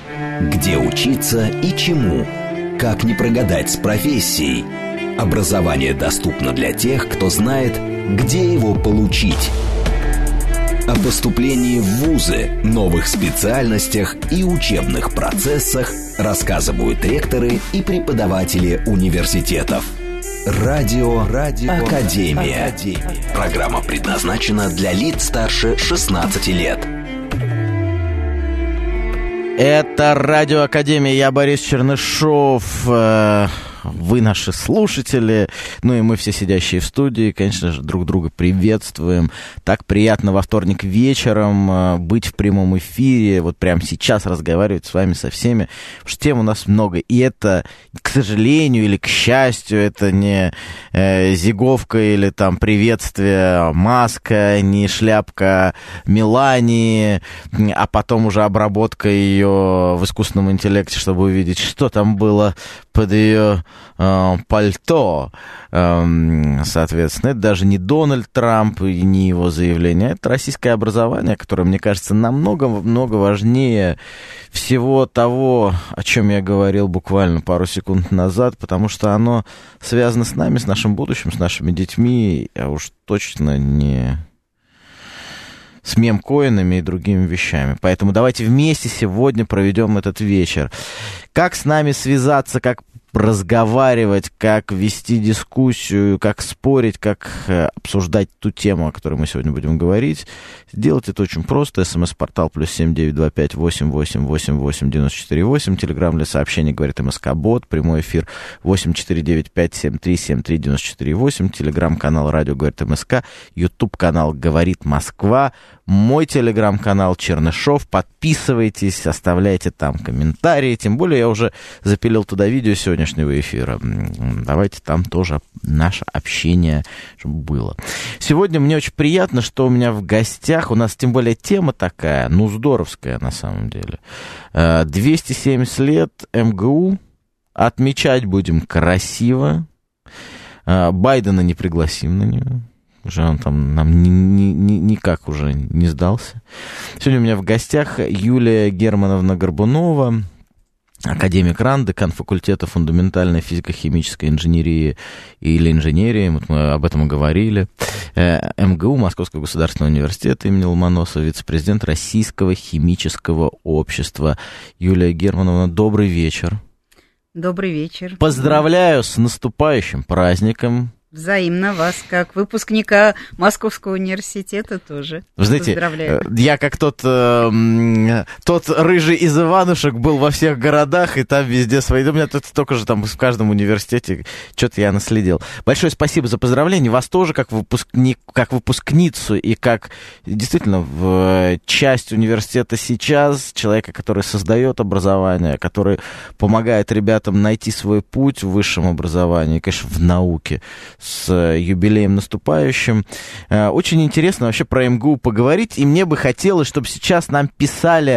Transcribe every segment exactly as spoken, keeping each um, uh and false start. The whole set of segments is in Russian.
Где учиться и чему? Как не прогадать с профессией? Образование доступно для тех, кто знает, где его получить. О поступлении в вузы, новых специальностях и учебных процессах рассказывают ректоры и преподаватели университетов. Радио, Радио Академия. Академия. Программа предназначена для лиц старше шестнадцати лет. Это Радио Академия, я Борис Чернышов. Вы наши слушатели, ну и мы все сидящие в студии, конечно же, друг друга приветствуем. Так приятно во вторник вечером быть в прямом эфире, вот прямо сейчас разговаривать с вами со всеми, потому что тем у нас много. И это, к сожалению или к счастью, это не э, зиговка или там приветствие Маска, не шляпка Мелании, а потом уже обработка ее в искусственном интеллекте, чтобы увидеть, что там было под ее э, пальто. Э, соответственно, это даже не Дональд Трамп и не его заявление, это российское образование, которое, мне кажется, намного-много важнее всего того, о чем я говорил буквально пару секунд назад, потому что оно связано с нами, с нашим будущим, с нашими детьми, а уж точно не с мемкоинами и другими вещами. Поэтому давайте вместе сегодня проведем этот вечер. Как с нами связаться, как разговаривать, как вести дискуссию, как спорить, как обсуждать ту тему, о которой мы сегодня будем говорить. Делать это очень просто. СМС-портал плюс семь девять два пять восемь восемь восемь восемь девяносто четыре восемь. Телеграм для сообщений говорит МСК-бот. Прямой эфир восемь четыре девять пять семь три семь три девяносто четыре восемь. Телеграм-канал радио говорит МСК. Ютуб-канал говорит Москва. Мой телеграм-канал Чернышов. Подписывайтесь, оставляйте там комментарии. Тем более я уже запилил туда видео сегодняшнего эфира. Давайте там тоже наше общение чтобы было. Сегодня мне очень приятно, что у меня в гостях, у нас тем более тема такая, ну здоровская на самом деле. двести семьдесят лет МГУ. Отмечать будем красиво. Байдена не пригласим на нее. Уже он там нам ни, ни, ни, никак уже не сдался. Сегодня у меня в гостях Юлия Германовна Горбунова, академик РАН, декан факультета фундаментальной физико-химической инженерии или инженерии, вот мы об этом и говорили, МГУ, Московского государственного университета имени Ломоносова, вице-президент Российского химического общества. Юлия Германовна, добрый вечер. Добрый вечер. Поздравляю с наступающим праздником. Взаимно вас, как выпускника Московского университета, тоже. Вы знаете, поздравляю. Я как тот, э, тот рыжий из Иванушек был во всех городах, и там везде свои. У меня тут столько же там в каждом университете, что-то я наследил. Большое спасибо за поздравление. Вас тоже как, выпускник, как выпускницу и как действительно в часть университета сейчас, человека, который создает образование, который помогает ребятам найти свой путь в высшем образовании, конечно, в науке. С юбилеем наступающим. Очень интересно вообще про МГУ поговорить, и мне бы хотелось, чтобы сейчас нам писали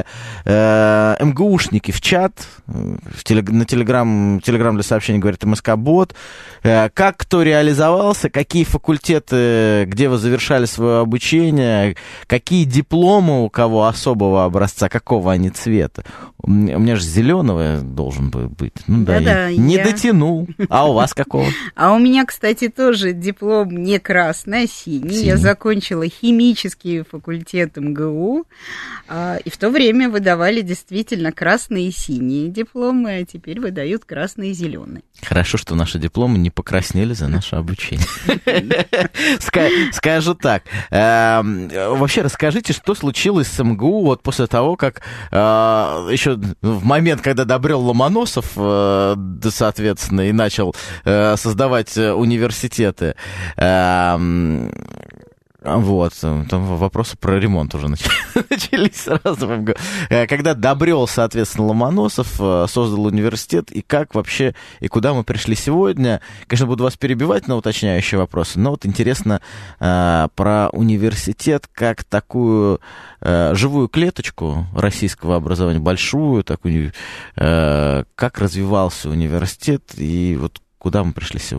э, МГУшники в чат, в телег, на телеграм, телеграм для сообщений говорит МСК-бот, э, как кто реализовался, какие факультеты, где вы завершали свое обучение, какие дипломы у кого особого образца, какого они цвета. У меня же зеленого должен быть. Ну да, да, я не я... дотянул. А у вас какого? А у меня, кстати, тоже диплом не красный, а синий. синий. Я закончила химический факультет МГУ, и в то время выдавали действительно красные и синие дипломы, а теперь выдают красные и зеленые. Хорошо, что наши дипломы не покраснели за наше обучение. Скажу так. Вообще расскажите, что случилось с МГУ вот после того, как еще в момент, когда добрел Ломоносов, соответственно, и начал создавать университеты. Вот, там вопросы про ремонт уже начались сразу. Когда добрел, соответственно, Ломоносов, создал университет, и как вообще, и куда мы пришли сегодня. Конечно, буду вас перебивать на уточняющие вопросы, но вот интересно про университет как такую живую клеточку российского образования, большую такую, как развивался университет, и вот куда мы пришли сегодня.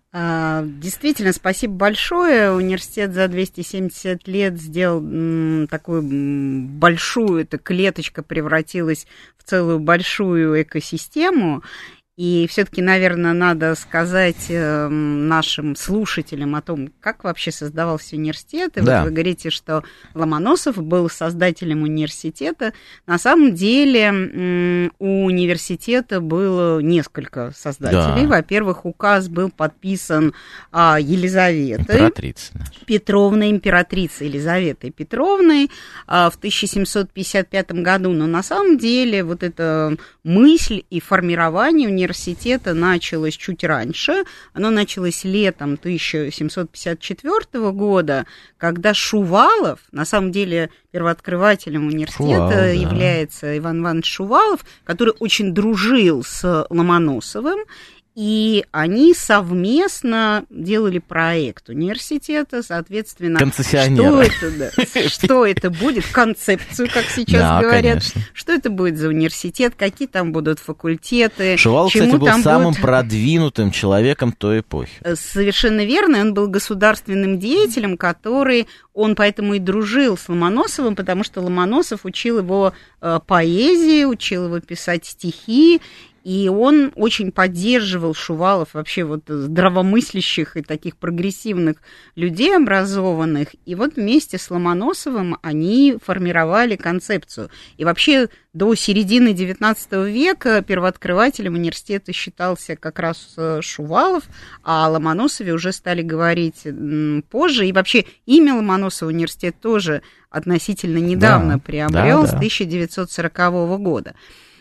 Действительно, спасибо большое. Университет за двести семьдесят лет сделал такую большую, эта клеточка превратилась в целую большую экосистему. И все-таки, наверное, надо сказать э, нашим слушателям о том, как вообще создавался университет. И да. Вот вы говорите, что Ломоносов был создателем университета. На самом деле э, у университета было несколько создателей. Да. Во-первых, указ был подписан э, Елизаветой Императрица. Петровной, императрицей Елизаветой Петровной э, в тысяча семьсот пятьдесят пятом году. Но на самом деле вот эта мысль и формирование университета университета началось чуть раньше. Оно началось летом тысяча семьсот пятьдесят четвёртого года, когда Шувалов, на самом деле первооткрывателем университета Шувал, да. является Иван Иванович Шувалов, который очень дружил с Ломоносовым, и они совместно делали проект университета, соответственно, что это, да, что это будет, концепцию, как сейчас да, говорят, конечно. Что это будет за университет, какие там будут факультеты. Шувалов, кстати, был самым будет... продвинутым человеком той эпохи. Совершенно верно, он был государственным деятелем, который, он поэтому и дружил с Ломоносовым, потому что Ломоносов учил его э, поэзии, учил его писать стихи, и он очень поддерживал, Шувалов, вообще вот здравомыслящих и таких прогрессивных людей, образованных. И вот вместе с Ломоносовым они формировали концепцию. И вообще до середины девятнадцатого века первооткрывателем университета считался как раз Шувалов, а о Ломоносове уже стали говорить позже. И вообще имя Ломоносова университет тоже относительно недавно да, приобрел, да, да. с тысяча девятьсот сорокового года.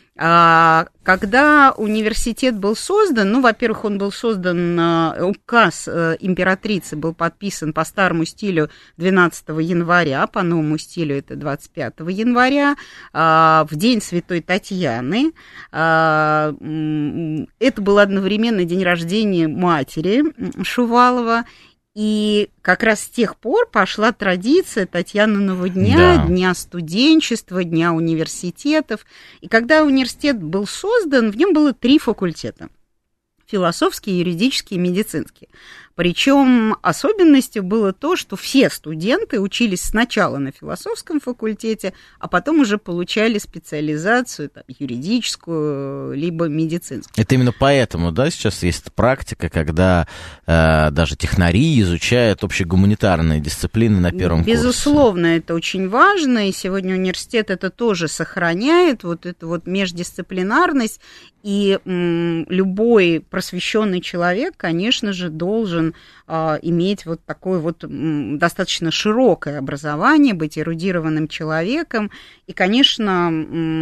Когда университет был создан, ну, во-первых, он был создан, указ императрицы был подписан по старому стилю двенадцатого января, по новому стилю это двадцать пятого января, в день Святой Татьяны. Это был одновременно день рождения матери Шувалова. И как раз с тех пор пошла традиция Татьяниного дня, да. Дня студенчества, Дня университетов. И когда университет был создан, в нем было три факультета. Философский, юридический и медицинский. Причем особенностью было то, что все студенты учились сначала на философском факультете, а потом уже получали специализацию там, юридическую, либо медицинскую. Это именно поэтому, да, сейчас есть практика, когда э, даже технари изучают общегуманитарные дисциплины на первом Безусловно, курсе. Безусловно, это очень важно, и сегодня университет это тоже сохраняет, вот эту вот междисциплинарность, и м, любой просвещенный человек, конечно же, должен иметь вот такое вот достаточно широкое образование, быть эрудированным человеком. И, конечно,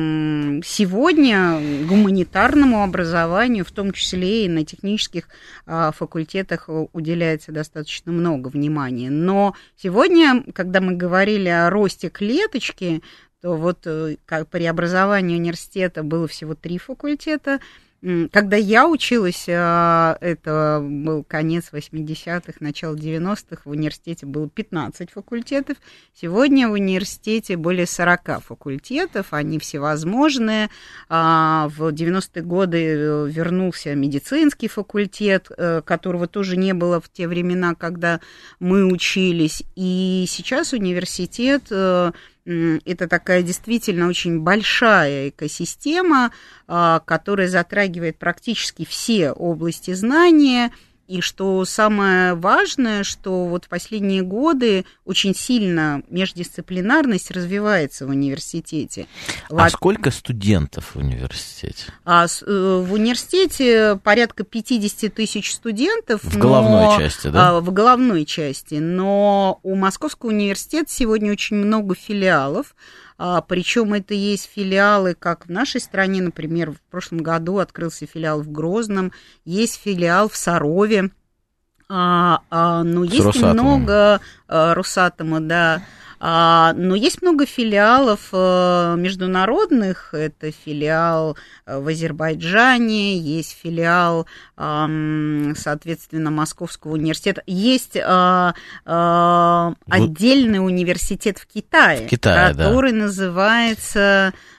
сегодня гуманитарному образованию, в том числе и на технических факультетах, уделяется достаточно много внимания. Но сегодня, когда мы говорили о росте клеточки, то вот как при образовании университета было всего три факультета. Когда я училась, это был конец восьмидесятых, начало девяностых, в университете было пятнадцать факультетов. Сегодня в университете более сорок факультетов, они всевозможные. В девяностые годы вернулся медицинский факультет, которого тоже не было в те времена, когда мы учились. И сейчас университет... Это такая действительно очень большая экосистема, которая затрагивает практически все области знания. И что самое важное, что вот в последние годы очень сильно междисциплинарность развивается в университете. А вот. Сколько студентов в университете? А, в университете порядка пятьдесят тысяч студентов. В головной но, части, да? А, в головной части. Но у Московского университета сегодня очень много филиалов. А, причем это есть филиалы, как в нашей стране, например, в прошлом году открылся филиал в Грозном, есть филиал в Сарове, а, а, но есть Росатомом. много а, Росатома, да. А, но есть много филиалов а, международных, это филиал а, в Азербайджане, есть филиал, а, соответственно, Московского университета, есть а, а, отдельный университет в Китае, в Китае который да. называется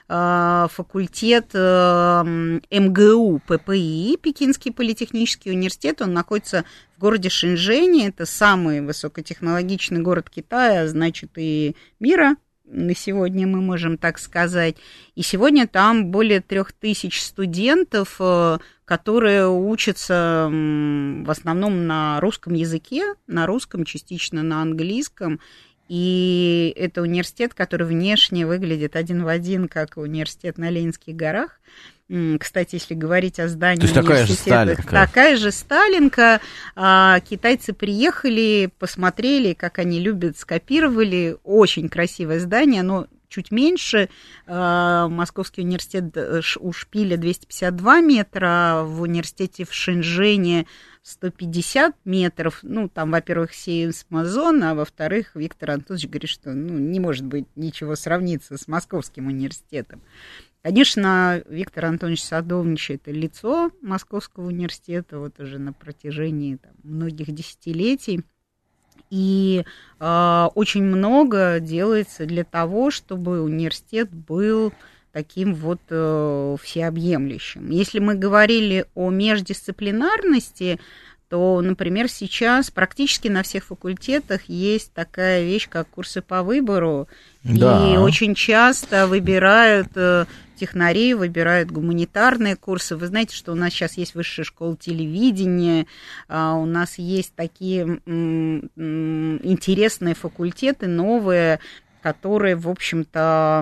факультет эм гэ у пэ пэ и, Пекинский политехнический университет. Он находится в городе Шэньчжэне. Это самый высокотехнологичный город Китая, значит, и мира. На сегодня мы можем так сказать. И сегодня там более трех тысяч студентов, которые учатся в основном на русском языке, на русском, частично на английском. И это университет, который внешне выглядит один в один, как университет на Ленинских горах. Кстати, если говорить о здании университета, такая же Сталинка. Китайцы приехали, посмотрели, как они любят, скопировали. Очень красивое здание, оно чуть меньше. Московский университет у Шпиля двести пятьдесят два метра, в университете в Шэньчжэне сто пятьдесят метров. Ну, там, во-первых, сейсмозон, а во-вторых, Виктор Антонович говорит, что ну, не может быть ничего сравниться с Московским университетом. Конечно, Виктор Антонович Садовничий – это лицо Московского университета вот уже на протяжении там, многих десятилетий. И э, очень много делается для того, чтобы университет был таким вот э, всеобъемлющим. Если мы говорили о междисциплинарности, то, например, сейчас практически на всех факультетах есть такая вещь, как курсы по выбору. Да. И очень часто выбирают технари, выбирают гуманитарные курсы. Вы знаете, что у нас сейчас есть высшая школа телевидения, у нас есть такие интересные факультеты, новые, которые, в общем-то,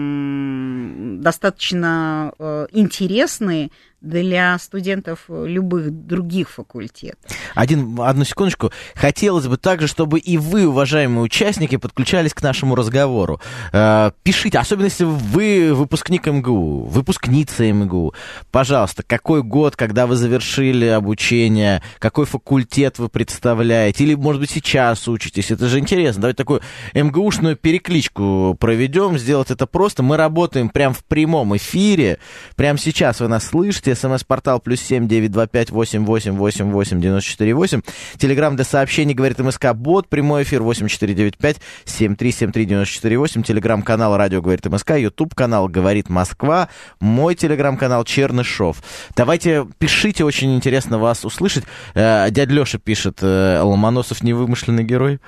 достаточно интересные для студентов любых других факультетов. Один, одну секундочку. Хотелось бы также, чтобы и вы, уважаемые участники, подключались к нашему разговору. Э, пишите, особенно если вы выпускник эм гэ у, выпускница эм гэ у. Пожалуйста, какой год, когда вы завершили обучение, какой факультет вы представляете, или, может быть, сейчас учитесь. Это же интересно. Давайте такую эм гэ ушную перекличку проведем, сделать это просто. Мы работаем прямо в прямом эфире. Прямо сейчас вы нас слышите. СМС-портал плюс семь девять два пять восемь восемь восемь восемь девяносто четыре восемь. Телеграм для сообщений, говорит МСК Бот. Прямой эфир восемь четыре девять пять семь три семь три девяносто четыре восемь. Телеграм-канал Радио говорит МСК. Ютуб-канал Говорит Москва. Мой телеграм-канал Чернышов. Давайте, пишите, очень интересно вас услышать. Дядя Леша пишет, Ломоносов не вымышленный герой.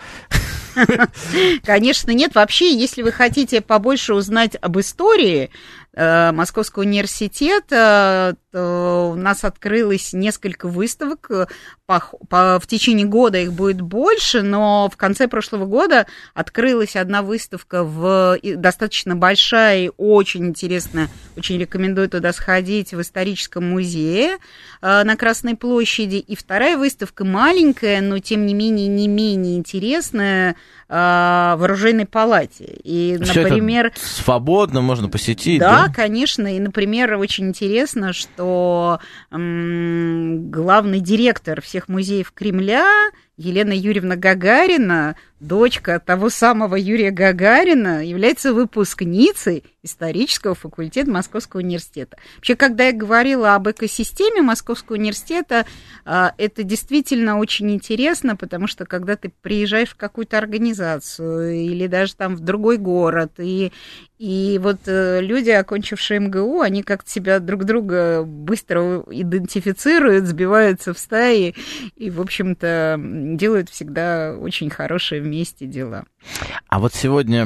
Конечно, нет. Вообще, если вы хотите побольше узнать об истории Московского университета, то у нас открылось несколько выставок. По, по, в течение года их будет больше, но в конце прошлого года открылась одна выставка, в, достаточно большая и очень интересная. Очень рекомендую туда сходить, в историческом музее на Красной площади. И вторая выставка маленькая, но тем не менее не менее интересная, в Оружейной палате. И, Всё например, это свободно можно посетить. Да, да, конечно. И, например, очень интересно, что м- главный директор всех музеев Кремля Елена Юрьевна Гагарина, дочка того самого Юрия Гагарина, является выпускницей исторического факультета Московского университета. Вообще, когда я говорила об экосистеме Московского университета, это действительно очень интересно, потому что когда ты приезжаешь в какую-то организацию или даже там в другой город, и, и вот люди, окончившие эм гэ у, они как-то себя друг друга быстро идентифицируют, сбиваются в стаи и, в общем-то, делают всегда очень хорошие вместе дела. А вот сегодня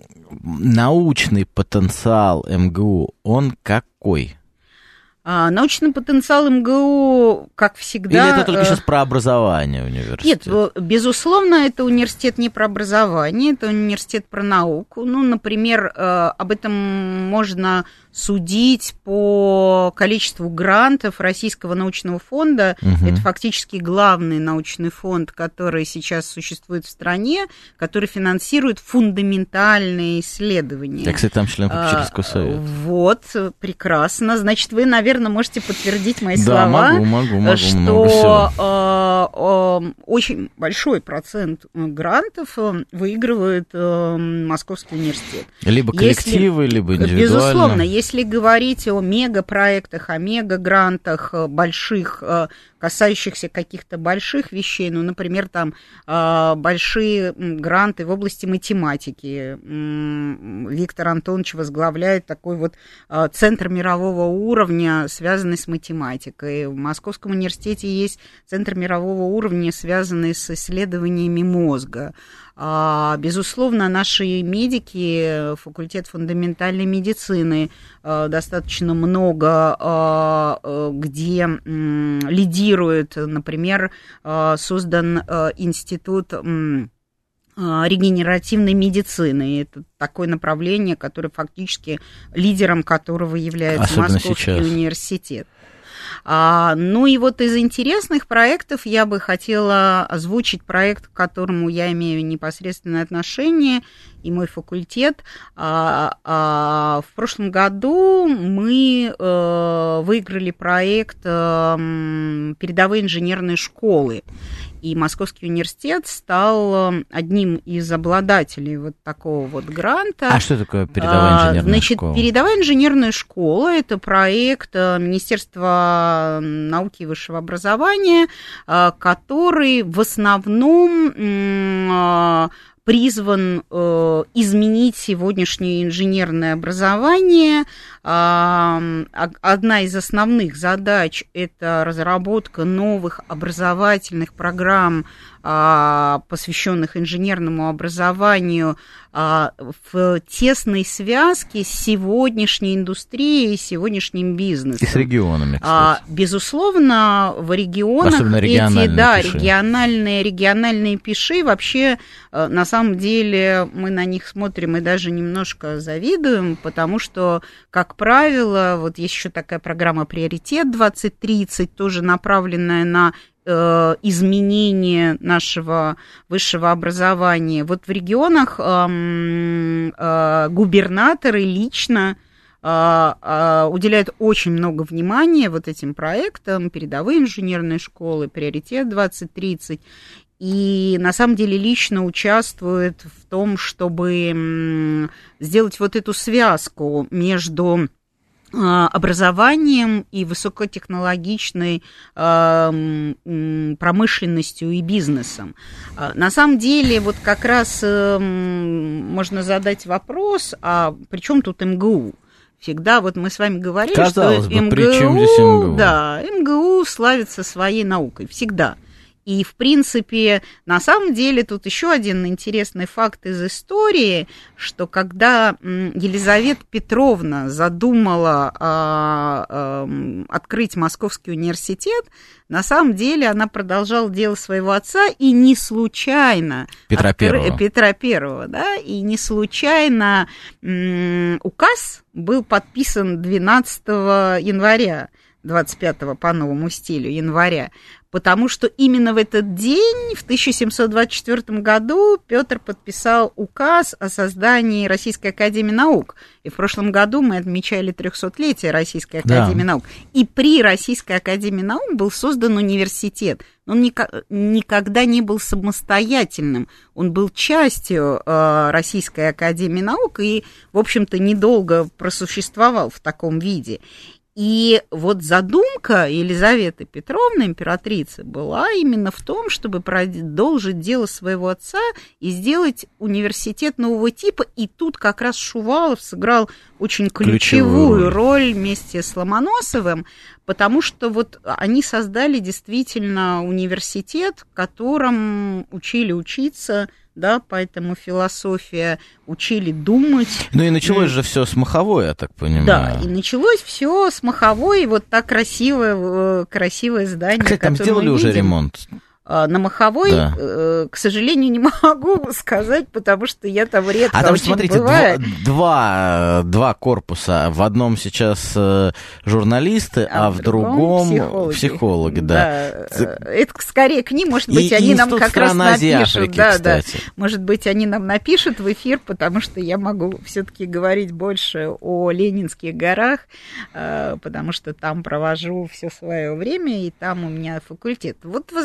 научный потенциал эм гэ у, он какой? А, научный потенциал эм гэ у, как всегда... Или это только сейчас про образование университета? Нет, безусловно, это университет не про образование, это университет про науку. Ну, например, об этом можно судить по количеству грантов Российского научного фонда. Угу. Это фактически главный научный фонд, который сейчас существует в стране, который финансирует фундаментальные исследования. Я, кстати, там член попечительского совета. Вот, прекрасно. Значит, вы, наверное, можете подтвердить мои да, слова, могу, могу, могу, что э, э, очень большой процент грантов выигрывает э, Московский университет. Либо коллективы, если, либо индивидуально. Безусловно, если если говорить о мегапроектах, о мегагрантах больших, касающихся каких-то больших вещей, ну, например, там большие гранты в области математики. Виктор Антонович возглавляет такой вот центр мирового уровня, связанный с математикой. В Московском университете есть центр мирового уровня, связанный с исследованиями мозга. Безусловно, наши медики, факультет фундаментальной медицины, достаточно много где лидирует. Например, создан институт регенеративной медицины. Это такое направление, которое фактически лидером которого является особенно Московский сейчас. университет. А, ну и вот из интересных проектов я бы хотела озвучить проект, к которому я имею непосредственное отношение, и мой факультет. А, а, в прошлом году мы а, выиграли проект а, «Передовые инженерные школы». И Московский университет стал одним из обладателей вот такого вот гранта. А что такое передовая инженерная Значит, школа? Передовая инженерная школа – это проект Министерства науки и высшего образования, который в основном призван э, изменить сегодняшнее инженерное образование. Э, одна из основных задач – это разработка новых образовательных программ, э, посвященных инженерному образованию, э, в тесной связке с сегодняшней индустрией, сегодняшним бизнесом. И с регионами, кстати. Э, безусловно, в регионах особенно региональные эти, да, пиши. региональные, региональные пиши вообще, э, на На самом деле мы на них смотрим и даже немножко завидуем, потому что, как правило, вот есть еще такая программа «Приоритет двадцать тридцать», тоже направленная на э, изменение нашего высшего образования. Вот в регионах э, э, губернаторы лично уделяют очень много внимания вот этим проектам, передовые инженерные школы, «Приоритет двадцать тридцать». И на самом деле лично участвует в том, чтобы сделать вот эту связку между образованием и высокотехнологичной промышленностью и бизнесом. На самом деле, вот как раз можно задать вопрос, а при чем тут эм гэ у? Всегда вот мы с вами говорили, казалось что бы, эм гэ у, при чем здесь эм гэ у? Да, эм гэ у славится своей наукой, всегда. И, в принципе, на самом деле, тут еще один интересный факт из истории, что когда Елизавета Петровна задумала а, а, открыть Московский университет, на самом деле она продолжала дело своего отца, и не случайно... Петра откры... Первого. Петра Первого, да, и не случайно м- указ был подписан двенадцатого января, двадцать пятого по новому стилю января, потому что именно в этот день, в тысяча семьсот двадцать четвёртом году, Петр подписал указ о создании Российской академии наук. И в прошлом году мы отмечали трехсотлетие Российской академии да. наук. И при Российской академии наук был создан университет. Он никогда не был самостоятельным. Он был частью Российской академии наук и, в общем-то, недолго просуществовал в таком виде. И вот задумка Елизаветы Петровны, императрицы, была именно в том, чтобы продолжить дело своего отца и сделать университет нового типа. И тут как раз Шувалов сыграл очень ключевую, ключевую роль вместе с Ломоносовым, потому что вот они создали действительно университет, в котором учили учиться, да, поэтому философия, учили думать. Ну и началось же все с Маховой, я так понимаю. Да, и началось все с Маховой, вот так красивое, красивое здание. Кстати, там сделали уже ремонт. На Маховой, да. К сожалению, не могу сказать, потому что я там редко а там, очень смотрите, бываю. Два, два корпуса. В одном сейчас журналисты, а, а в другом психологи. психологи да. Да. Это скорее к ним, может быть, и они нам как раз напишут. Африки, да, кстати. Да. Может быть, они нам напишут в эфир, потому что я могу все-таки говорить больше о Ленинских горах, потому что там провожу все свое время, и там у меня факультет. Вот возвращаясь к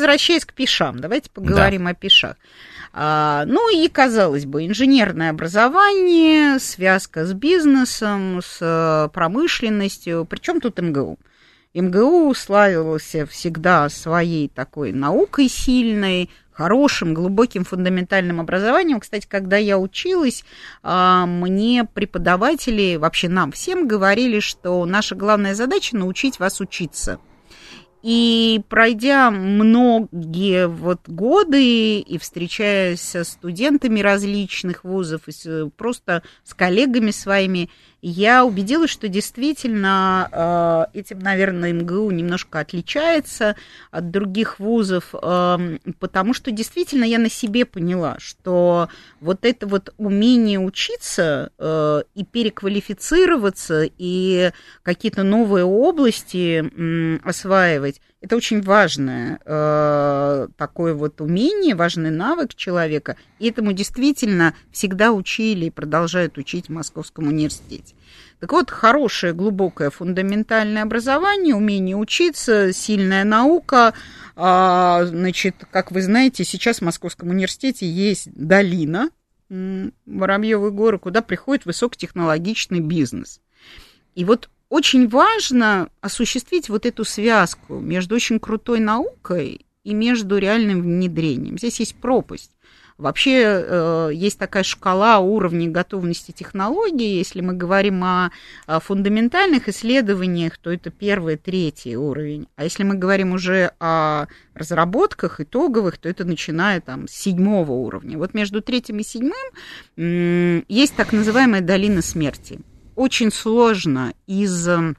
к пишам. Давайте поговорим да. о пишах. А, ну и, казалось бы, инженерное образование, связка с бизнесом, с промышленностью. Причем тут эм гэ у? эм гэ у славился всегда своей такой наукой сильной, хорошим, глубоким фундаментальным образованием. Кстати, когда я училась, мне преподаватели, вообще нам всем говорили, что наша главная задача — научить вас учиться. И пройдя многие вот годы и встречаясь со студентами различных вузов, и просто с коллегами своими, я убедилась, что действительно этим, наверное, эм гэ у немножко отличается от других вузов, потому что действительно я на себе поняла, что вот это вот умение учиться и переквалифицироваться, и какие-то новые области осваивать, это очень важное э, такое вот умение, важный навык человека, и этому действительно всегда учили и продолжают учить в Московском университете. Так вот, хорошее, глубокое, фундаментальное образование, умение учиться, сильная наука. А, значит, как вы знаете, сейчас в Московском университете есть долина Воробьёвы горы, куда приходит высокотехнологичный бизнес. И вот очень важно осуществить вот эту связку между очень крутой наукой и между реальным внедрением. Здесь есть пропасть. Вообще э, есть такая шкала уровней готовности технологий. Если мы говорим о, о фундаментальных исследованиях, то это первый, третий уровень. А если мы говорим уже о разработках итоговых, то это начиная там, с седьмого уровня. Вот между третьим и седьмым э, есть так называемая долина смерти. Очень сложно из э,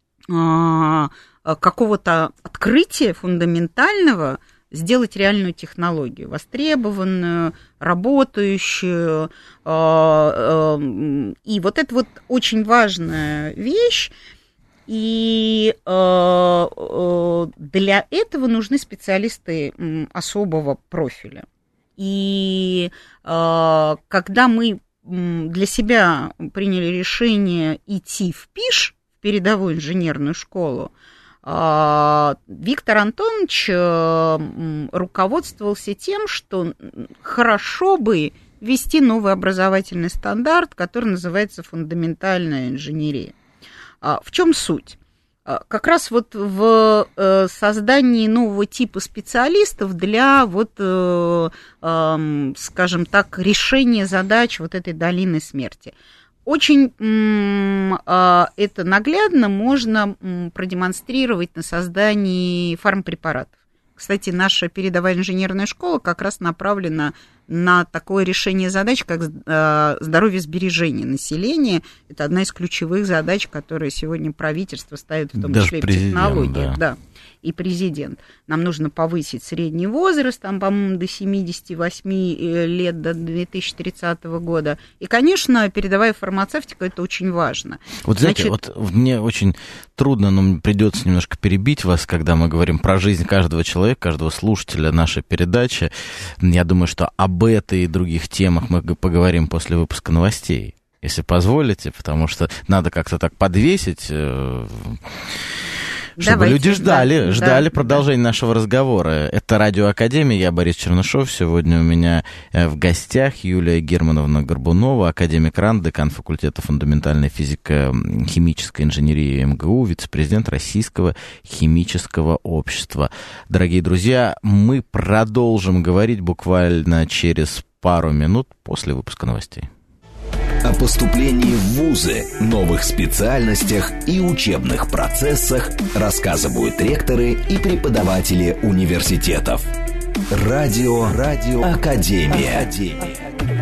какого-то открытия фундаментального сделать реальную технологию, востребованную, работающую. Э, э, и вот это вот очень важная вещь. И э, э, для этого нужны специалисты особого профиля. И э, когда мы для себя приняли решение идти в ПИШ, в передовую инженерную школу, Виктор Антонович руководствовался тем, что хорошо бы ввести новый образовательный стандарт, который называется фундаментальная инженерия. В чем суть? Как раз вот в создании нового типа специалистов для, вот, скажем так, решения задач вот этой долины смерти. Очень это наглядно можно продемонстрировать на создании фармпрепаратов. Кстати, наша передовая инженерная школа как раз направлена на такое решение задач, как здоровье сбережения населения. Это одна из ключевых задач, которые сегодня правительство ставит, в том Даже числе и в технологиях. Да. Да. И президент. Нам нужно повысить средний возраст, там, по-моему, до семидесяти восьми лет, до две тысячи тридцатого года. И, конечно, передовая фармацевтика – это очень важно. Вот, знаете, Значит... вот мне очень трудно, но придется немножко перебить вас, когда мы говорим про жизнь каждого человека, каждого слушателя нашей передачи. Я думаю, что об этой и других темах мы поговорим после выпуска новостей, если позволите, потому что надо как-то так подвесить... Чтобы Давайте, люди ждали, да, ждали да, продолжения да. нашего разговора. Это Радио Академия, я Борис Чернышов. Сегодня у меня в гостях Юлия Германовна Горбунова, академик РАН, декан факультета фундаментальной физико-химической инженерии эм гэ у, вице-президент Российского химического общества. Дорогие друзья, мы продолжим говорить буквально через пару минут после выпуска новостей. О поступлении в вузы, новых специальностях и учебных процессах рассказывают ректоры и преподаватели университетов. Радио, Радио Академия. Академия.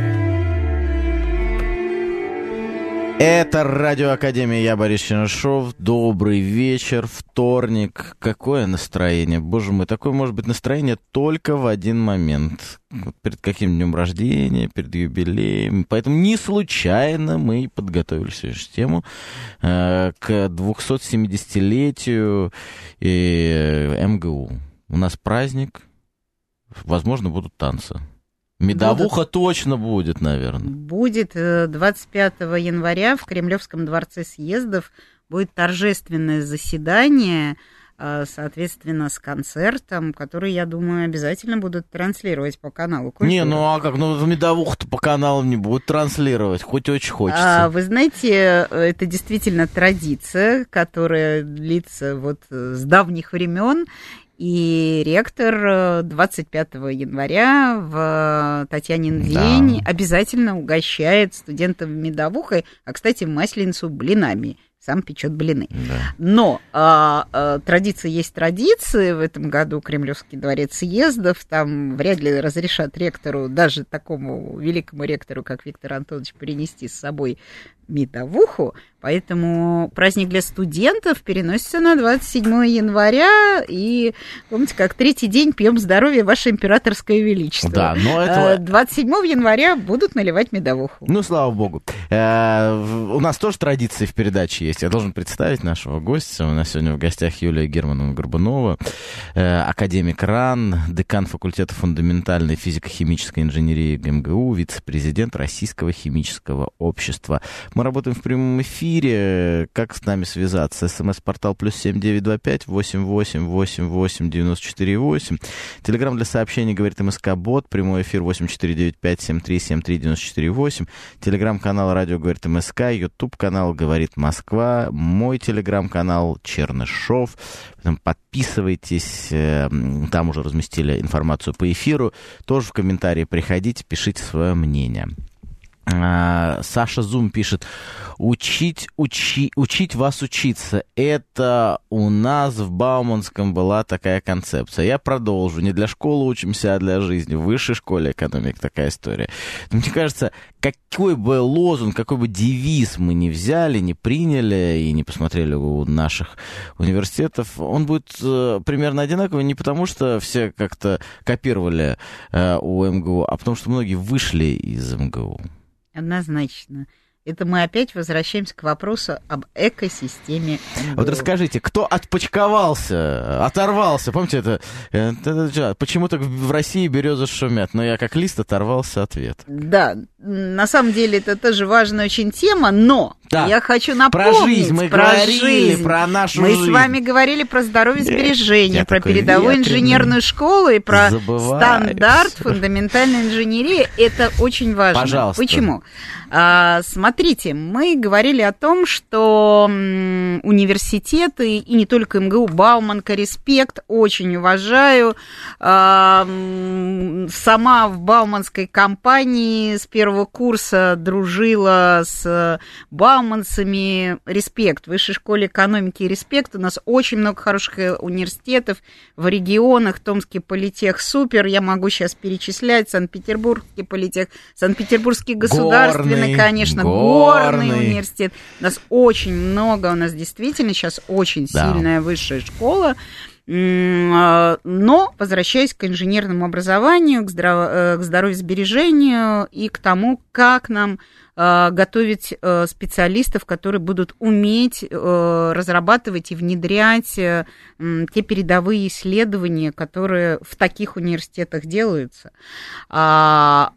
Это Радио Академия, я Борис Чернышов. Добрый вечер, вторник. Какое настроение? Боже мой, такое может быть настроение только в один момент. Перед каким днем рождения, перед юбилеем. Поэтому не случайно мы подготовили сегодняшнюю тему э, к двухсотсемидесятилетию э, эм гэ у. У нас праздник, возможно, будут танцы. Медовуха будет, точно будет, наверное. Будет двадцать пятого января в Кремлевском дворце съездов. Будет торжественное заседание соответственно, с концертом, который, я думаю, обязательно будут транслировать по каналу «Культура». Не, ну а как, ну медовуху-то по каналам не будут транслировать, хоть очень хочется. А, вы знаете, это действительно традиция, которая длится вот с давних времен. И ректор двадцать пятого января в Татьянин день да. обязательно угощает студентов медовухой, а, кстати, масленицу блинами. Сам печет блины. Да. Но а, а, традиция есть традиции. В этом году Кремлевский дворец съездов, там вряд ли разрешат ректору, даже такому великому ректору, как Виктор Антонович, принести с собой медовуху. Поэтому праздник для студентов переносится на двадцать седьмого января. И, помните, как третий день пьем здоровье, ваше императорское величество. Да, но это... двадцать седьмого января будут наливать медовуху. Ну, слава богу. У нас тоже традиции в передаче есть. Я должен представить нашего гостя. У нас сегодня в гостях Юлия Германовна-Горбунова, академик РАН, декан факультета фундаментальной физико-химической инженерии ГМГУ, вице-президент Российского химического общества. Мы работаем в прямом эфире. Как с нами связаться? СМС-портал плюс семь девять два пять восемь восемь восемь восемь девяносто четыре восемь. Телеграм для сообщений, говорит МСК-бот. Прямой эфир восемь четыре девять пять семь три семь три девяносто четыре восемь. Телеграм-канал радио говорит МСК. Ютуб-канал говорит Москва. Мой телеграм-канал Чернышов. Потом подписывайтесь. Там уже разместили информацию по эфиру. Тоже в комментарии приходите, пишите свое мнение. Саша Зум пишет: учить, учи, учить вас учиться. Это у нас в Бауманском была такая концепция. Я продолжу. Не для школы учимся, а для жизни. В высшей школе экономик такая история. Мне кажется, какой бы лозунг, какой бы девиз мы не взяли, не приняли и не посмотрели у наших университетов, он будет э, примерно одинаковый не потому, что все как-то копировали э, у МГУ, а потому что многие вышли из МГУ. Однозначно. Это мы опять возвращаемся к вопросу об экосистеме МГУ. Вот расскажите, кто отпочковался, оторвался? Помните, это, это, это почему-то в России березы шумят, но я как лист оторвался от веток. Да, на самом деле это тоже важная очень тема, но да. я хочу напомнить про жизнь. Мы про говорили, жизнь. Про нашу мы жизнь. Мы с вами говорили про здоровье сбережения, я про передовую ветреный. инженерную школу и про Забываюсь. стандарт фундаментальной инженерии. Это очень важно. Пожалуйста. Почему? А, смотрите, мы говорили о том, что м, университеты, и не только МГУ, Бауманка, респект, очень уважаю. А, м, сама в Бауманской компании с первого курса дружила с бауманцами. Респект. В Высшей школе экономики респект. У нас очень много хороших университетов в регионах. Томский политех супер. Я могу сейчас перечислять. Санкт-Петербургский политех, Санкт-Петербургский государственный. Горный, конечно, горный. горный университет. У нас очень много, у нас действительно сейчас очень да. сильная высшая школа. Но, возвращаясь к инженерному образованию, к, здраво- к здоровью-сбережению и к тому, как нам готовить специалистов, которые будут уметь разрабатывать и внедрять те передовые исследования, которые в таких университетах делаются. Дело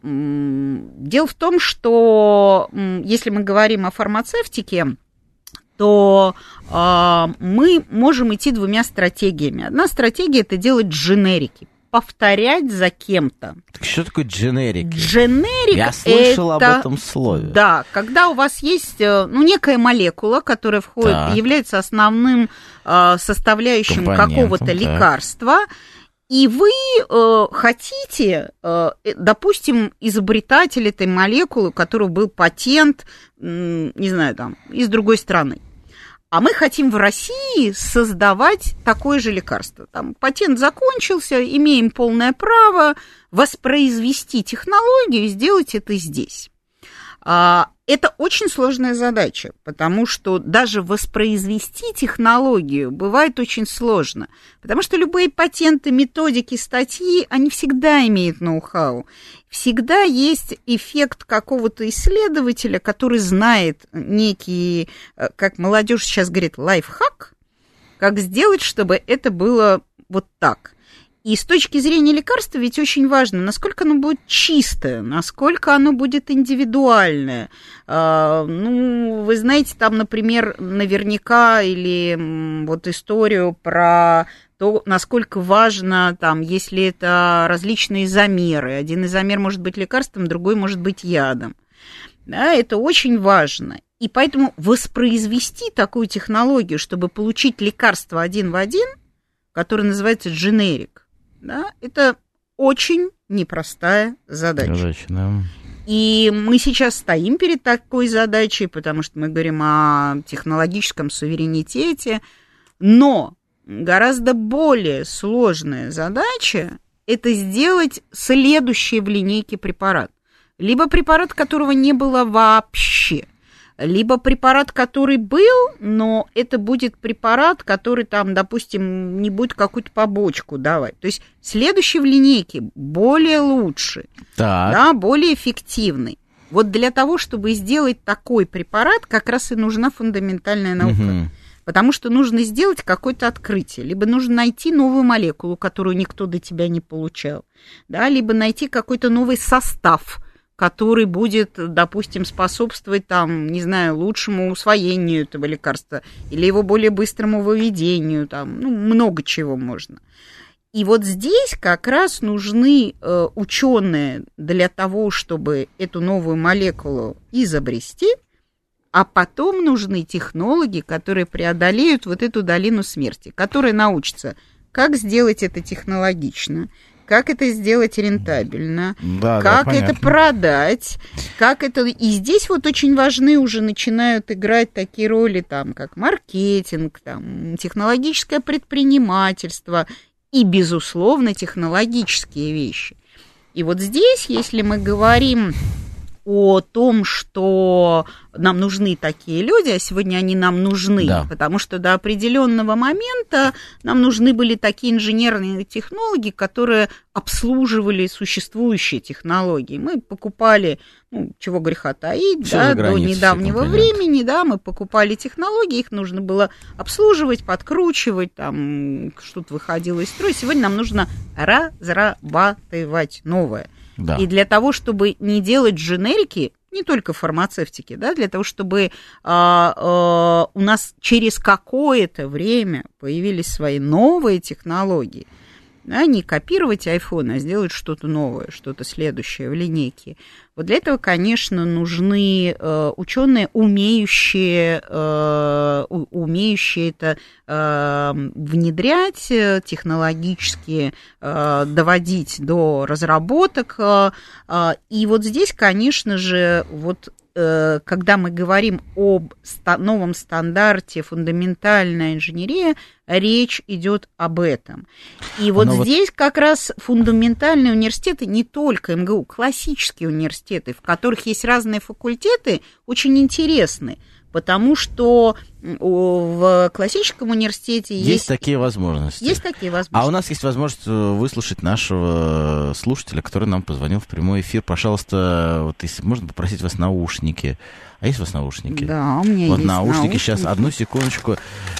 в том, что если мы говорим о фармацевтике, то э, мы можем идти двумя стратегиями. Одна стратегия – это делать дженерики, повторять за кем-то. Так что такое дженерики? Дженерик – Я слышал это, об этом слове. Да, когда у вас есть ну, некая молекула, которая входит, так. является основным э, составляющим какого-то так. лекарства, и вы э, хотите, э, допустим, изобретатель этой молекулы, у которого был патент, э, не знаю, там, из другой страны. А мы хотим в России создавать такое же лекарство. Там патент закончился, имеем полное право воспроизвести технологию и сделать это здесь. Это очень сложная задача, потому что даже воспроизвести технологию бывает очень сложно, потому что любые патенты, методики, статьи, они всегда имеют ноу-хау. Всегда есть эффект какого-то исследователя, который знает некий, как молодежь сейчас говорит, лайфхак, как сделать, чтобы это было вот так. И с точки зрения лекарства ведь очень важно, насколько оно будет чистое, насколько оно будет индивидуальное. Ну, вы знаете, там, например, наверняка или вот историю про то, насколько важно, там, если это различные изомеры. Один изомер может быть лекарством, другой может быть ядом. Да, это очень важно. И поэтому воспроизвести такую технологию, чтобы получить лекарство один в один, которое называется дженерик, да, это очень непростая задача. Задача, да. И мы сейчас стоим перед такой задачей, потому что мы говорим о технологическом суверенитете, но гораздо более сложная задача – это сделать следующий в линейке препарат. Либо препарат, которого не было вообще, либо препарат, который был, но это будет препарат, который там, допустим, не будет какую-то побочку давать. То есть следующий в линейке более лучший, да, более эффективный. Вот для того, чтобы сделать такой препарат, как раз и нужна фундаментальная наука. Угу. Потому что нужно сделать какое-то открытие. Либо нужно найти новую молекулу, которую никто до тебя не получал, да, либо найти какой-то новый состав, который будет, допустим, способствовать, там, не знаю, лучшему усвоению этого лекарства или его более быстрому выведению, там, ну, много чего можно. И вот здесь как раз нужны э, ученые для того, чтобы эту новую молекулу изобрести, а потом нужны технологи, которые преодолеют вот эту долину смерти, которые научатся, как сделать это технологично, как это сделать рентабельно, да, как да, это продать, как это... И здесь вот очень важны уже начинают играть такие роли, там, как маркетинг, там, технологическое предпринимательство и, безусловно, технологические вещи. И вот здесь, если мы говорим о том, что нам нужны такие люди, а сегодня они нам нужны, да. Потому что до определенного момента нам нужны были такие инженерные технологии, которые обслуживали существующие технологии. Мы покупали, ну, чего греха таить, да, до недавнего времени, да, мы покупали технологии, их нужно было обслуживать, подкручивать, там что-то выходило из строя. Сегодня нам нужно разрабатывать новое. Да. И для того, чтобы не делать дженерики, не только фармацевтики, да, для того, чтобы а, а, у нас через какое-то время появились свои новые технологии, да, не копировать iPhone, а сделать что-то новое, что-то следующее в линейке. Вот для этого, конечно, нужны э, ученые, умеющие, э, умеющие это э, внедрять технологически, э, доводить до разработок. Э, э, и вот здесь, конечно же, вот когда мы говорим об новом стандарте фундаментальная инженерия, речь идет об этом. И вот Но здесь вот... как раз фундаментальные университеты, не только эм гэ у, классические университеты, в которых есть разные факультеты, очень интересны. Потому что в классическом университете есть... Есть такие возможности. Есть такие возможности. А у нас есть возможность выслушать нашего слушателя, который нам позвонил в прямой эфир. Пожалуйста, вот если можно попросить вас наушники. А есть у вас наушники? Да, у меня вот есть наушники. наушники. Сейчас, одну секундочку.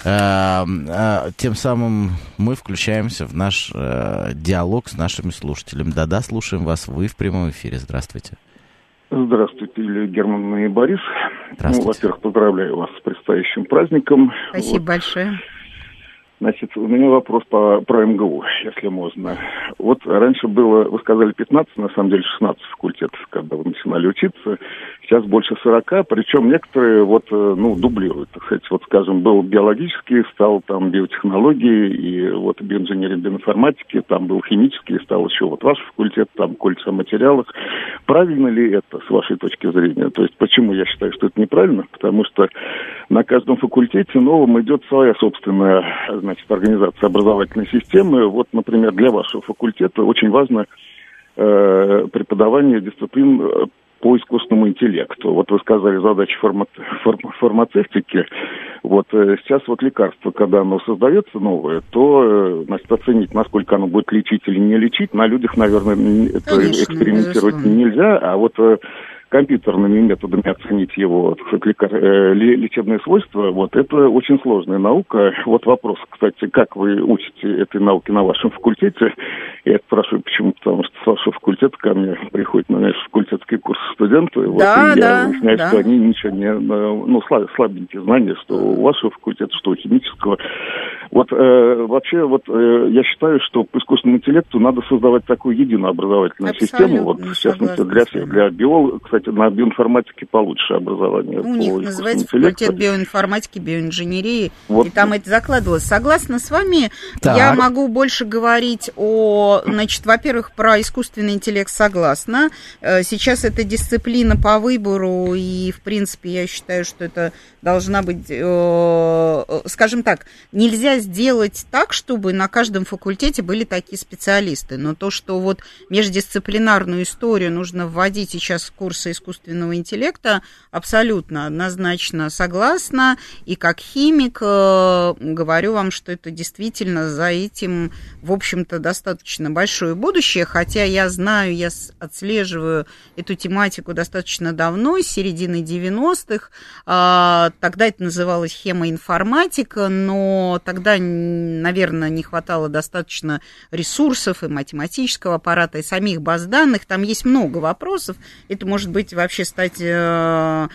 Тем самым мы включаемся в наш диалог с нашими слушателями. Да-да, слушаем вас. Вы в прямом эфире. Здравствуйте. Здравствуйте, Илья, Герман и Борис. Ну, во-первых, поздравляю вас с предстоящим праздником. Спасибо вот. большое. Значит, у меня вопрос по, про эм гэ у, если можно. Вот раньше было, вы сказали, пятнадцать, на самом деле шестнадцать факультетов, когда вы начинали учиться. Сейчас больше сорока, причем некоторые вот, ну, дублируют, так сказать. Вот, скажем, был биологический, стал там биотехнологии, и вот биоинженерия, биоинформатики, там был химический, стал еще вот ваш факультет, там кольца о материалах. Правильно ли это, с вашей точки зрения? То есть, почему я считаю, что это неправильно? Потому что на каждом факультете новом идет своя собственная, значит, организация образовательной системы. Вот, например, для вашего факультета очень важно э, преподавание дисциплин по искусственному интеллекту. Вот вы сказали задачи фарма, фарма, фармацевтики. Вот э, сейчас вот лекарство, когда оно создается новое, то, э, значит, оценить, насколько оно будет лечить или не лечить, на людях, наверное, это экспериментировать безусловно. Нельзя. А вот э, компьютерными методами оценить его, так сказать, лекар... лечебные свойства, вот это очень сложная наука. Вот вопрос, кстати, как вы учите этой науке на вашем факультете? Я спрашиваю, почему, потому что с вашего факультета ко мне приходят на наш факультетский курс студенты, вот, да, и я да, выясняю, да. что они ничего не, ну, слаб, слабенькие знания, что у вашего факультета, что у химического. Вот э, вообще, вот э, я считаю, что по искусственному интеллекту надо создавать такую единую образовательную Абсолютно систему, вот, в частности, для всех, для биологов, кстати, на биоинформатике получше образование. У них называется факультет биоинформатики, биоинженерии, вот. И там это закладывалось. Согласна с вами, так. Я могу больше говорить о, значит, во-первых, про искусственный интеллект согласна. Сейчас это дисциплина по выбору, и, в принципе, я считаю, что это должна быть, скажем так, нельзя сделать так, чтобы на каждом факультете были такие специалисты, но то, что вот междисциплинарную историю нужно вводить сейчас в курсы искусственного интеллекта, абсолютно, однозначно согласна, и как химик говорю вам, что это действительно за этим, в общем-то, достаточно большое будущее, хотя я знаю, я отслеживаю эту тематику достаточно давно, с середины девяностых, тогда это называлось хемоинформатика, но тогда, наверное, не хватало достаточно ресурсов и математического аппарата, и самих баз данных. Там есть много вопросов. Это может быть вообще стать, э,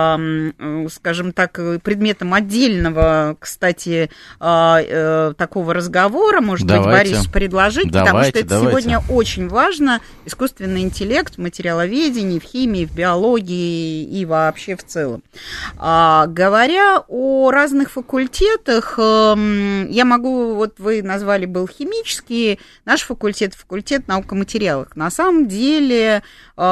э, скажем так, предметом отдельного, кстати, э, э, такого разговора. Может давайте. быть, Борис предложить, давайте, потому что это давайте. сегодня очень важно. Искусственный интеллект в материаловедении, в химии, в биологии и вообще в целом. А, говоря о разных факультетах, э, я могу, вот вы назвали был химический, наш факультет, факультет наук о материалах. На самом деле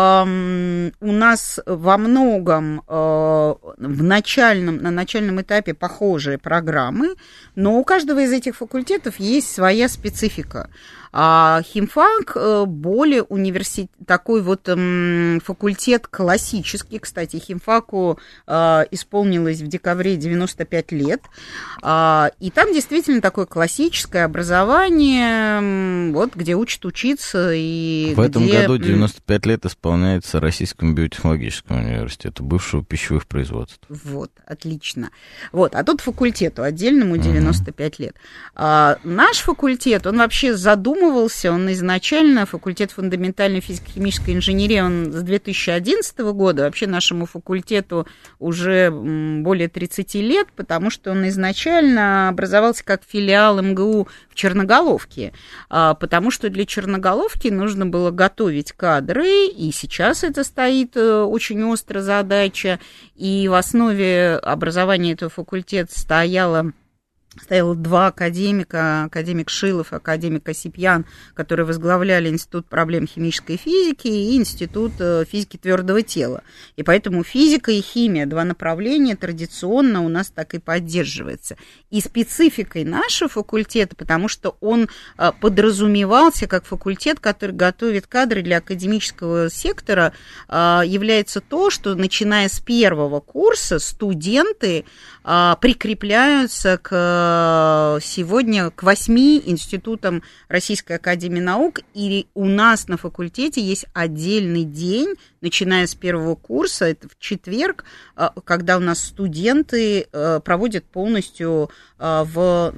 э, у нас во многом э, в начальном, на начальном этапе похожие программы, но у каждого из этих факультетов есть своя специфика. А химфак более университет, такой вот м, факультет классический. Кстати, химфаку а, исполнилось в декабре девяносто пять лет. А, и там действительно такое классическое образование, вот, где учат учиться. И в этом где... году девяносто пять лет исполняется Российскому биотехнологическому университету, бывшего пищевых производств. Вот, отлично. Вот, а тут факультету отдельному девяносто пять лет. А, наш факультет, он вообще задумывался, он изначально, факультет фундаментальной физико-химической инженерии, он с две тысячи одиннадцатого года, вообще нашему факультету уже более тридцать лет, потому что он изначально образовался как филиал эм гэ у в Черноголовке, потому что для Черноголовки нужно было готовить кадры, и сейчас это стоит очень остро задача, и в основе образования этого факультета стояла Стояло два академика, академик Шилов и академик Осипьян, которые возглавляли Институт проблем химической физики и Институт физики твердого тела. И поэтому физика и химия, два направления, традиционно у нас так и поддерживается. И спецификой нашего факультета, потому что он подразумевался как факультет, который готовит кадры для академического сектора, является то, что начиная с первого курса студенты прикрепляются к сегодня к восьми институтам Российской академии наук, и у нас на факультете есть отдельный день, начиная с первого курса, это в четверг, когда у нас студенты проводят полностью в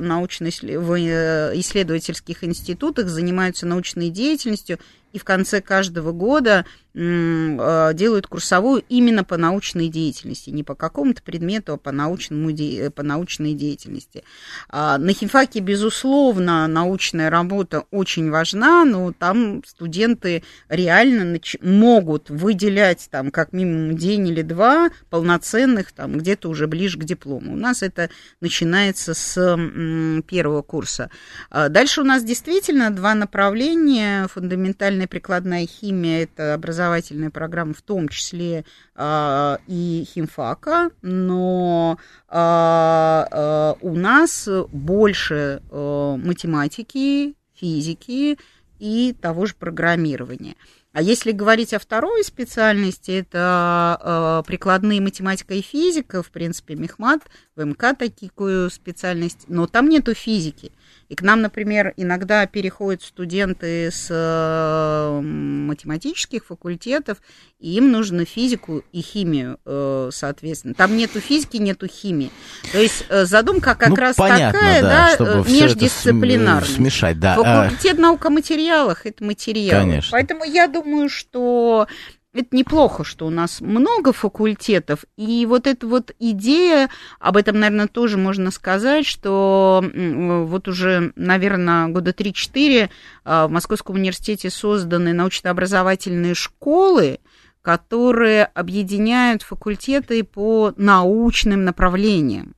научно-исследовательских институтах, занимаются научной деятельностью, и в конце каждого года делают курсовую именно по научной деятельности, не по какому-то предмету, а по, научному, по научной деятельности. На химфаке, безусловно, научная работа очень важна, но там студенты реально могут выделять там, как минимум день или два полноценных, там, где-то уже ближе к диплому. У нас это начинается с первого курса. Дальше у нас действительно два направления. Фундаментальная прикладная химия – это образовательная программа, в том числе э, и химфака, но э, э, у нас больше э, математики, физики и того же программирования. А если говорить о второй специальности, это э, прикладные математика и физика, в принципе, мехмат, в эм ка такую специальность, но там нету физики. И к нам, например, иногда переходят студенты с математических факультетов, и им нужно физику и химию, соответственно. Там нету физики, нету химии. То есть задумка как ну, раз понятно, такая, да, да междисциплинарная. Смешать, да. Факультет наук о материалах — это материалы. Конечно. Поэтому я думаю, что это неплохо, что у нас много факультетов, и вот эта вот идея, об этом, наверное, тоже можно сказать, что вот уже, наверное, года три-четыре в Московском университете созданы научно-образовательные школы, которые объединяют факультеты по научным направлениям.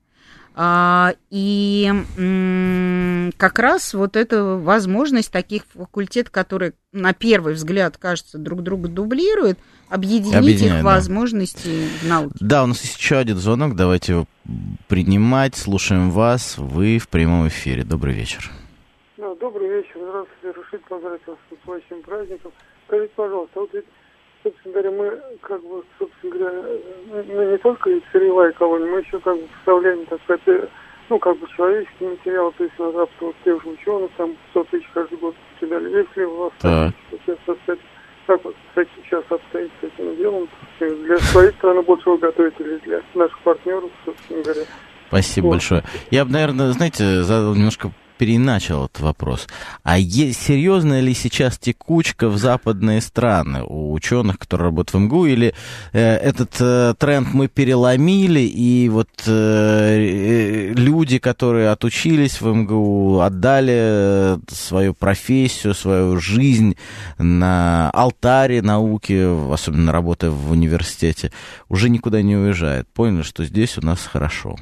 И как раз вот эта возможность таких факультетов, которые на первый взгляд, кажется, друг друга дублируют, объединить Объединяет, их возможности да. в науке. Да, у нас есть еще один звонок, давайте его принимать. Слушаем вас, вы в прямом эфире. Добрый вечер. Да, добрый вечер. Здравствуйте, решить поздравить вас с вашим праздником. Скажите, пожалуйста, вот ведь, собственно говоря, мы, как бы, собственно говоря, ну, не только сырьевая колония, мы еще, как бы, представляем, так сказать, ну, как бы, человеческие материалы, то есть, на Запад, вот, тех же ученых, там, сто тысяч каждый год кидали. Если у вас, так, так сказать, как вот сейчас обстоит с этим делом, для своей страны больше вы готовите или для наших партнеров, собственно говоря? Спасибо вот. большое. Я бы, наверное, знаете, задал немножко переначал этот вопрос. А есть, серьезная ли сейчас текучка в западные страны у ученых, которые работают в эм гэ у, или э, этот э, тренд мы переломили, и вот э, люди, которые отучились в эм гэ у, отдали свою профессию, свою жизнь на алтаре науки, особенно работая в университете, уже никуда не уезжают, поняли, что здесь у нас хорошо?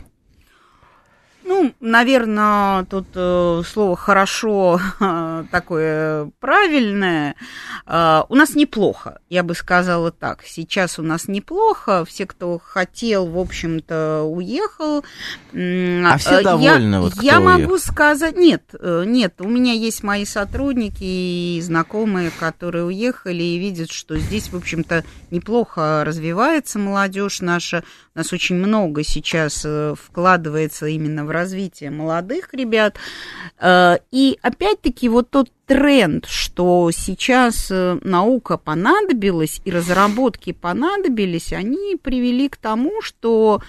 Ну, наверное, тут э, слово «хорошо» э, такое правильное. Э, у нас неплохо, я бы сказала так. Сейчас у нас неплохо. Все, кто хотел, в общем-то, уехал. А все довольны, я, вот кто Я уехал? могу сказать... Нет, нет, у меня есть мои сотрудники и знакомые, которые уехали и видят, что здесь, в общем-то, неплохо развивается молодежь наша. У нас очень много сейчас вкладывается именно в развитие молодых ребят. И опять-таки вот тот тренд, что сейчас наука понадобилась и разработки понадобились, они привели к тому, что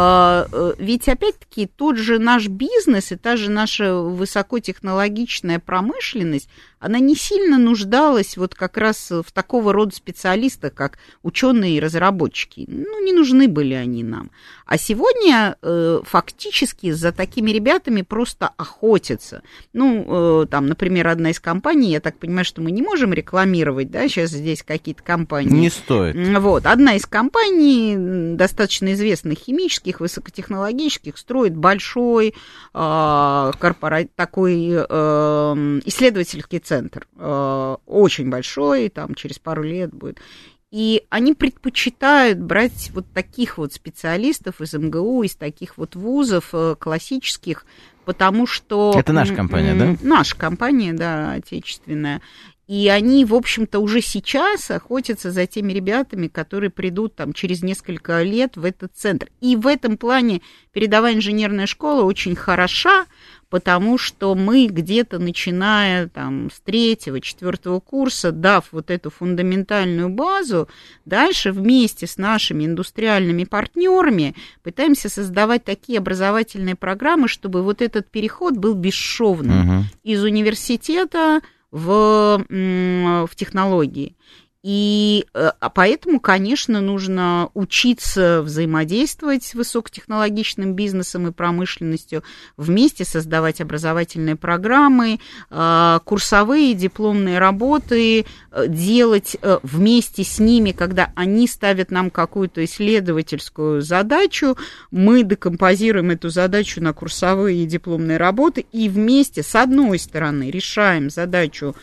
ведь опять-таки тот же наш бизнес и та же наша высокотехнологичная промышленность, она не сильно нуждалась вот как раз в такого рода специалистах, как ученые и разработчики. Ну, не нужны были они нам. А сегодня э, фактически за такими ребятами просто охотятся. Ну, э, там, например, одна из компаний, я так понимаю, что мы не можем рекламировать, да, сейчас здесь какие-то компании. Не стоит. Вот, одна из компаний, достаточно известных, химических, высокотехнологических, строит большой э, корпора... такой э, исследовательский центр, э, очень большой, там через пару лет будет. И они предпочитают брать вот таких вот специалистов из эм гэ у, из таких вот вузов классических, потому что... Это наша компания, да? Наша компания, да, отечественная. И они, в общем-то, уже сейчас охотятся за теми ребятами, которые придут там через несколько лет в этот центр. И в этом плане передовая инженерная школа очень хороша, потому что мы где-то, начиная там с третьего, четвертого курса, дав вот эту фундаментальную базу, дальше вместе с нашими индустриальными партнерами пытаемся создавать такие образовательные программы, чтобы вот этот переход был бесшовным uh-huh. из университета в, в технологии. И поэтому, конечно, нужно учиться взаимодействовать с высокотехнологичным бизнесом и промышленностью, вместе создавать образовательные программы, курсовые, дипломные работы, делать вместе с ними, когда они ставят нам какую-то исследовательскую задачу, мы декомпозируем эту задачу на курсовые и дипломные работы и вместе, с одной стороны, решаем задачу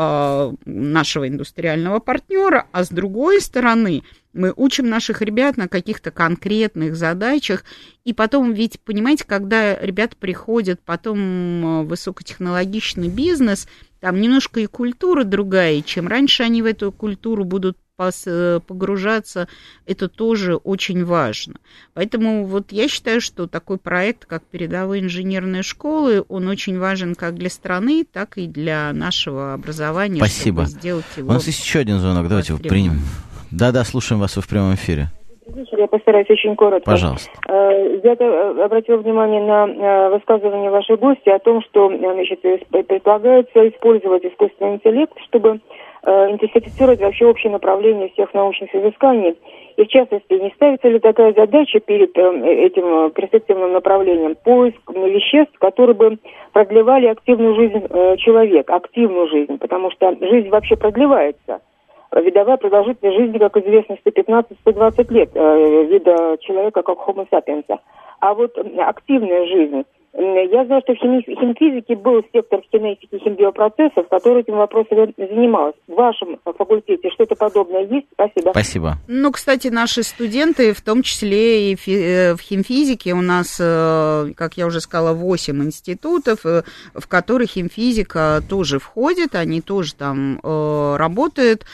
нашего индустриального партнера, а с другой стороны мы учим наших ребят на каких-то конкретных задачах, и потом, ведь, понимаете, когда ребята приходят потом в высокотехнологичный бизнес, там немножко и культура другая, и чем раньше они в эту культуру будут погружаться, это тоже очень важно. Поэтому вот я считаю, что такой проект, как передовые инженерные школы, он очень важен как для страны, так и для нашего образования. Спасибо. Чтобы сделать его... У нас есть еще один звонок, давайте его примем. Да-да, слушаем вас, вы в прямом эфире. Я постараюсь очень коротко. Пожалуйста. Я обратила внимание на высказывание вашей гости о том, что, значит, предлагается использовать искусственный интеллект, чтобы интенсифицировать вообще общее направление всех научных изысканий. И в частности, не ставится ли такая задача перед этим перспективным направлением поиск веществ, которые бы продлевали активную жизнь человека, активную жизнь, потому что жизнь вообще продлевается. Видовая продолжительность жизни, как известно, сто пятнадцать - сто двадцать лет э, вида человека, как Homo sapiens. А вот активная жизнь. Я знаю, что в хими- химфизике был сектор кинетики химбиопроцессов, который этим вопросом занималась. В вашем факультете что-то подобное есть? Спасибо. Спасибо. Ну, кстати, наши студенты, в том числе и в химфизике, у нас, как я уже сказала, восемь институтов, в которых химфизика тоже входит, они тоже там работают.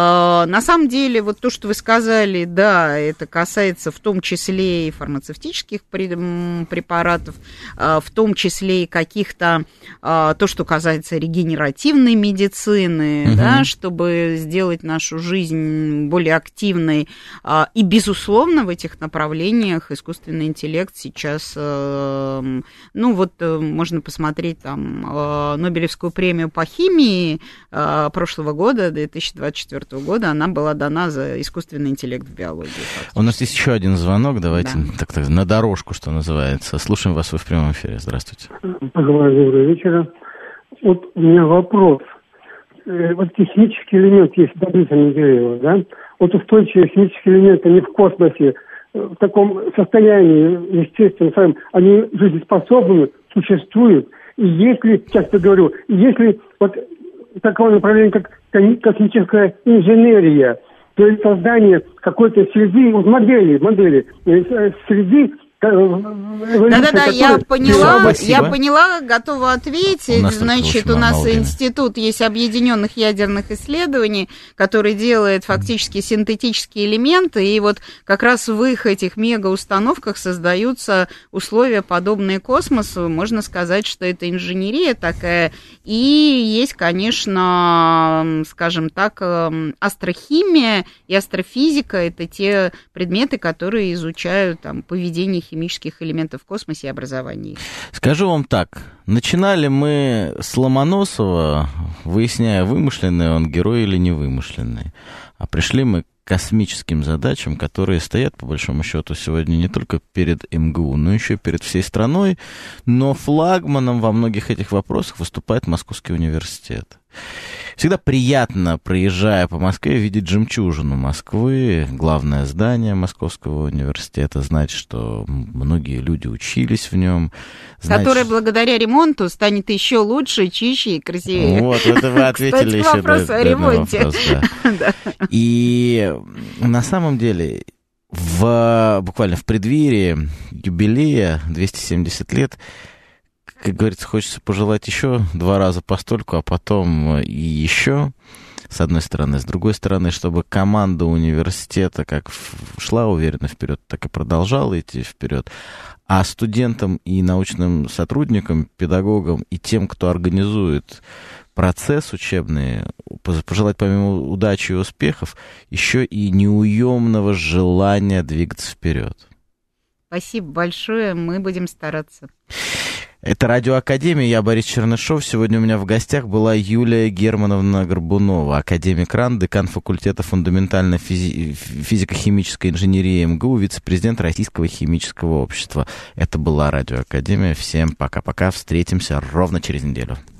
На самом деле, вот то, что вы сказали, да, это касается в том числе и фармацевтических препаратов, в том числе и каких-то, то, что касается регенеративной медицины, угу. да, чтобы сделать нашу жизнь более активной. И, безусловно, в этих направлениях искусственный интеллект сейчас, ну, вот можно посмотреть там Нобелевскую премию по химии прошлого года, две тысячи двадцать четвёртого года, она была дана за искусственный интеллект в биологии. Фактически. У нас есть еще один звонок, давайте да. так, так, на дорожку, что называется. Слушаем вас, вы в прямом эфире. Здравствуйте. Доброго вечера. Вот у меня вопрос. Вот химический элемент есть в таблице Менделеева, да? Вот устойчивые химические элементы, они в космосе, в таком состоянии, естественно, своем, они жизнеспособны, существуют. И если, часто говорю, если вот такое направление, как космическая инженерия, то есть создание какой-то среды, вот модели, модели, среды, Да-да-да, я поняла, я поняла, готова ответить. У Значит, у нас институт есть объединенных ядерных исследований, который делает фактически синтетические элементы, и вот как раз в их этих мегаустановках создаются условия, подобные космосу. Можно сказать, что это инженерия такая, и есть, конечно, скажем так, астрохимия и астрофизика, это те предметы, которые изучают там поведение химических элементов в космосе и образовании. Скажу вам так, начинали мы с Ломоносова, выясняя, вымышленный он герой или не вымышленный, а пришли мы к космическим задачам, которые стоят, по большому счету, сегодня не только перед эм гэ у, но еще и перед всей страной, но флагманом во многих этих вопросах выступает Московский университет. Всегда приятно, проезжая по Москве, видеть жемчужину Москвы, главное здание Московского университета, знать, что многие люди учились в нем. Знать, Которое что... благодаря ремонту станет еще лучше, чище и красивее. Вот, это вы ответили еще на вопрос. И на самом деле, в, буквально в преддверии юбилея двести семьдесят лет, как говорится, хочется пожелать еще два раза постольку, а потом и еще, с одной стороны. С другой стороны, чтобы команда университета как шла уверенно вперед, так и продолжала идти вперед. А студентам и научным сотрудникам, педагогам и тем, кто организует процесс учебный, пожелать помимо удачи и успехов, еще и неуемного желания двигаться вперед. Спасибо большое, мы будем стараться. Это Радиоакадемия, я Борис Чернышов. Сегодня у меня в гостях была Юлия Германовна Горбунова, академик РАН, декан факультета фундаментальной физи- физико-химической инженерии эм гэ у, вице-президент Российского химического общества. Это была Радиоакадемия. Всем пока-пока. Встретимся ровно через неделю.